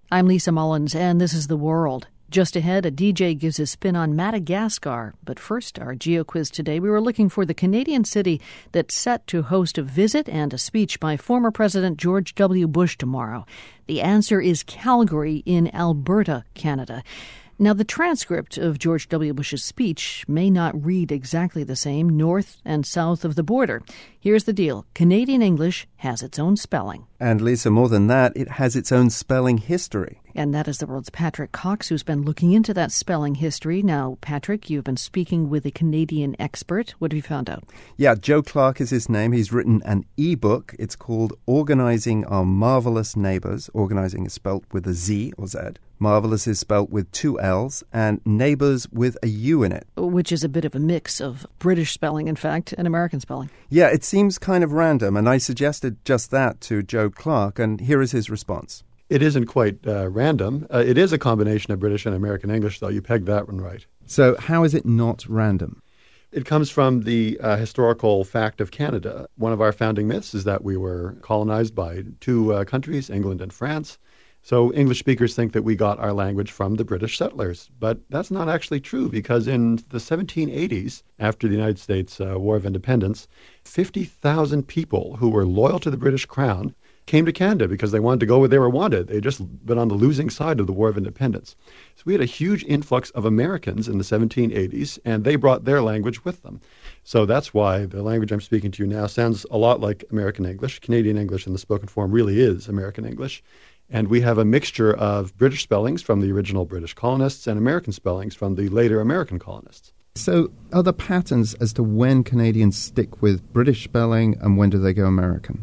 I'm Lisa Mullins, and this is The World. Just ahead, a DJ gives his spin on Madagascar. But first, our GeoQuiz today. We were looking for the Canadian city that's set to host a visit and a speech by former President George W. Bush tomorrow. The answer is Calgary in Alberta, Canada. Now, the transcript of George W. Bush's speech may not read exactly the same north and south of the border. Here's the deal. Canadian English has its own spelling. And Lisa, more than that, it has its own spelling history. And that is The World's Patrick Cox, who's been looking into that spelling history. Now, Patrick, you've been speaking with a Canadian expert. What have you found out? Yeah, Joe Clark is his name. He's written an e-book. It's called Organizing Our Marvelous Neighbors. Organizing is spelt with a Z or Z. Marvelous is spelt with two L's, and neighbors with a U in it. Which is a bit of a mix of British spelling, in fact, and American spelling. Yeah, it seems kind of random, and I suggested just that to Joe Clark, and here is his response. It isn't quite random. It is a combination of British and American English, though. You pegged that one right. So how is it not random? It comes from the historical fact of Canada. One of our founding myths is that we were colonized by two countries, England and France. So English speakers think that we got our language from the British settlers. But that's not actually true, because in the 1780s, after the United States War of Independence, 50,000 people who were loyal to the British Crown came to Canada because they wanted to go where they were wanted. They'd just been on the losing side of the War of Independence. So we had a huge influx of Americans in the 1780s, and they brought their language with them. So that's why the language I'm speaking to you now sounds a lot like American English. Canadian English in the spoken form really is American English. And we have a mixture of British spellings from the original British colonists and American spellings from the later American colonists. So are there patterns as to when Canadians stick with British spelling and when do they go American?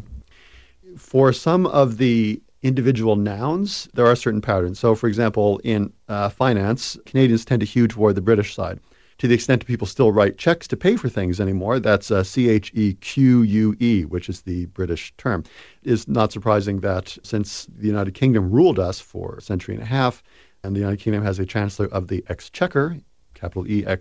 For some of the individual nouns, there are certain patterns. So, for example, in finance, Canadians tend to hew toward the British side. To the extent that people still write checks to pay for things anymore, that's CHEQUE, which is the British term. It is not surprising that since the United Kingdom ruled us for a century and a half, and the United Kingdom has a chancellor of the Exchequer, capital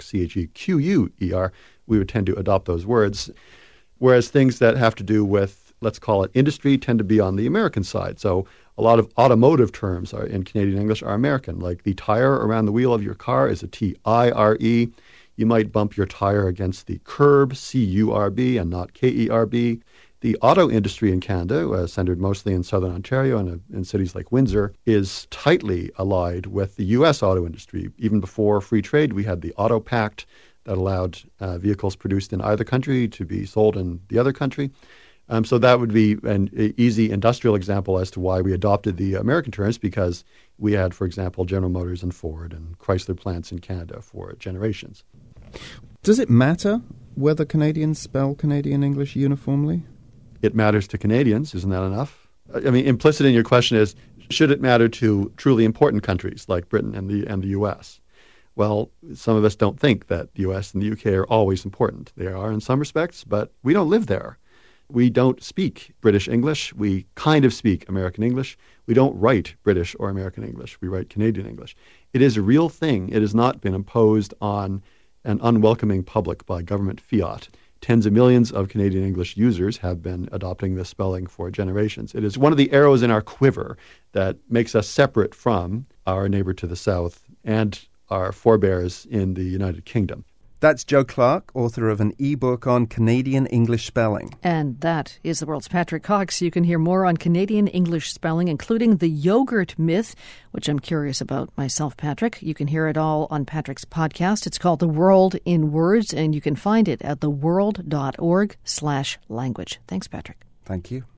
EXCHEQUER, we would tend to adopt those words. Whereas things that have to do with, let's call it industry, tend to be on the American side. So a lot of automotive terms in Canadian English are American, like the tire around the wheel of your car is a TIRE. You might bump your tire against the curb, CURB, and not KERB. The auto industry in Canada, centered mostly in southern Ontario and in cities like Windsor, is tightly allied with the U.S. auto industry. Even before free trade, we had the Auto Pact that allowed vehicles produced in either country to be sold in the other country. So that would be an easy industrial example as to why we adopted the American terms, because we had, for example, General Motors and Ford and Chrysler plants in Canada for generations. Does it matter whether Canadians spell Canadian English uniformly? It matters to Canadians. Isn't that enough? I mean, implicit in your question is, should it matter to truly important countries like Britain and the U.S.? Well, some of us don't think that the U.S. and the U.K. are always important. They are in some respects, but we don't live there. We don't speak British English. We kind of speak American English. We don't write British or American English. We write Canadian English. It is a real thing. It has not been imposed on an unwelcoming public by government fiat. Tens of millions of Canadian English users have been adopting this spelling for generations. It is one of the arrows in our quiver that makes us separate from our neighbor to the south and our forebears in the United Kingdom. That's Joe Clark, author of an e-book on Canadian English spelling. And that is The World's Patrick Cox. You can hear more on Canadian English spelling, including the yogurt myth, which I'm curious about myself, Patrick. You can hear it all on Patrick's podcast. It's called The World in Words, and you can find it at theworld.org/language. Thanks, Patrick. Thank you.